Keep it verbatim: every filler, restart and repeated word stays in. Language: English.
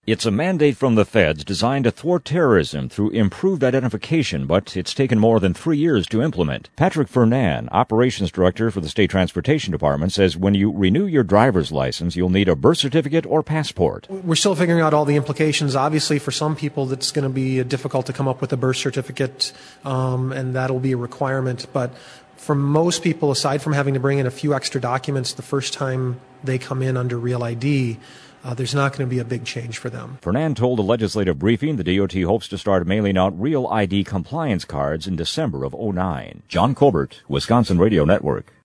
It's a mandate from the feds designed to thwart terrorism through improved identification, but it's taken more than three years to implement. Patrick Fernan, Operations Director for the State Transportation Department, says when you renew your driver's license, you'll need a birth certificate or passport. We're still figuring out all the implications. Obviously, for some people, it's going to be difficult to come up with a birth certificate, um, and that'll be a requirement. But for most people, aside from having to bring in a few extra documents the first time they come in under Real I D, Uh, there's not going to be a big change for them. Fernan told a legislative briefing the D O T hopes to start mailing out Real I D compliance cards in December of oh nine. John Colbert, Wisconsin Radio Network.